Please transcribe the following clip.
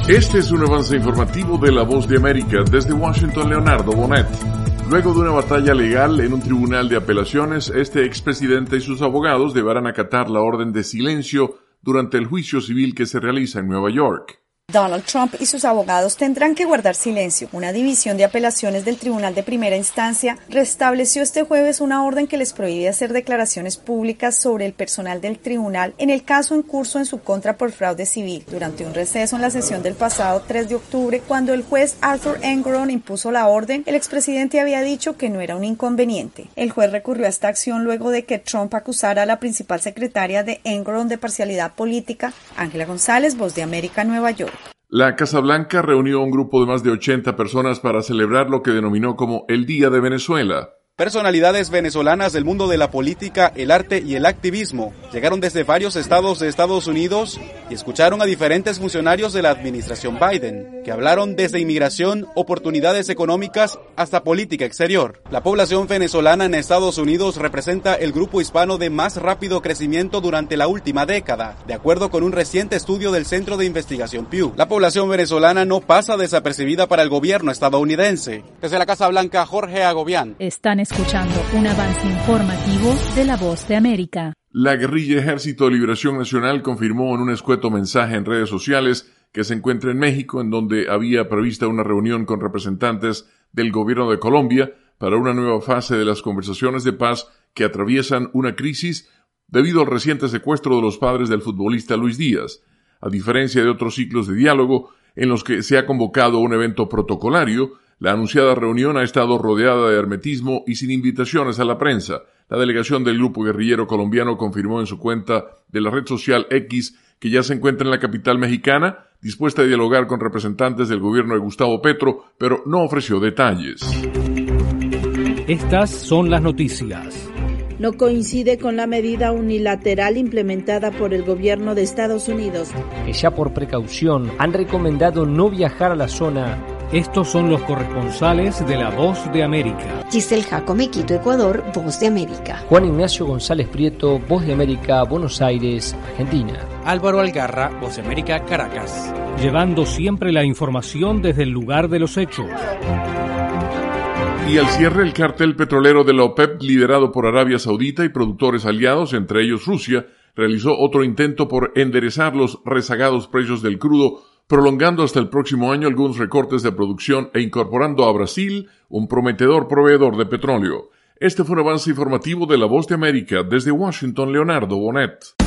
Este es un avance informativo de La Voz de América. Desde Washington, Leonardo Bonet. Luego de una batalla legal en un tribunal de apelaciones, este expresidente y sus abogados deberán acatar la orden de silencio durante el juicio civil que se realiza en Nueva York. Donald Trump y sus abogados tendrán que guardar silencio. Una división de apelaciones del Tribunal de Primera Instancia restableció este jueves una orden que les prohíbe hacer declaraciones públicas sobre el personal del tribunal en el caso en curso en su contra por fraude civil. Durante un receso en la sesión del pasado 3 de octubre, cuando el juez Arthur Engoron impuso la orden, el expresidente había dicho que no era un inconveniente. El juez recurrió a esta acción luego de que Trump acusara a la principal secretaria de Engoron de parcialidad política, Ángela González, Voz de América, Nueva York. La Casa Blanca reunió a un grupo de más de 80 personas para celebrar lo que denominó como el Día de Venezuela. Personalidades venezolanas del mundo de la política, el arte y el activismo llegaron desde varios estados de Estados Unidos y escucharon a diferentes funcionarios de la administración Biden, que hablaron desde inmigración, oportunidades económicas hasta política exterior. La población venezolana en Estados Unidos representa el grupo hispano de más rápido crecimiento durante la última década, de acuerdo con un reciente estudio del Centro de Investigación Pew. La población venezolana no pasa desapercibida para el gobierno estadounidense. Desde la Casa Blanca, Jorge Agobián. Están escuchando un avance informativo de La Voz de América. La guerrilla Ejército de Liberación Nacional confirmó en un escueto mensaje en redes sociales que se encuentra en México, en donde había prevista una reunión con representantes del gobierno de Colombia para una nueva fase de las conversaciones de paz que atraviesan una crisis debido al reciente secuestro de los padres del futbolista Luis Díaz. A diferencia de otros ciclos de diálogo en los que se ha convocado un evento protocolario, la anunciada reunión ha estado rodeada de hermetismo y sin invitaciones a la prensa. La delegación del grupo guerrillero colombiano confirmó en su cuenta de la red social X que ya se encuentra en la capital mexicana, dispuesta a dialogar con representantes del gobierno de Gustavo Petro, pero no ofreció detalles. Estas son las noticias. No coincide con la medida unilateral implementada por el gobierno de Estados Unidos, que ya por precaución han recomendado no viajar a la zona. Estos son los corresponsales de La Voz de América. Giselle Jacome, Quito, Ecuador, Voz de América. Juan Ignacio González Prieto, Voz de América, Buenos Aires, Argentina. Álvaro Algarra, Voz de América, Caracas. Llevando siempre la información desde el lugar de los hechos. Y al cierre, el cartel petrolero de la OPEP, liderado por Arabia Saudita y productores aliados, entre ellos Rusia, realizó otro intento por enderezar los rezagados precios del crudo, prolongando hasta el próximo año algunos recortes de producción e incorporando a Brasil, un prometedor proveedor de petróleo. Este fue un avance informativo de La Voz de América. Desde Washington, Leonardo Bonet.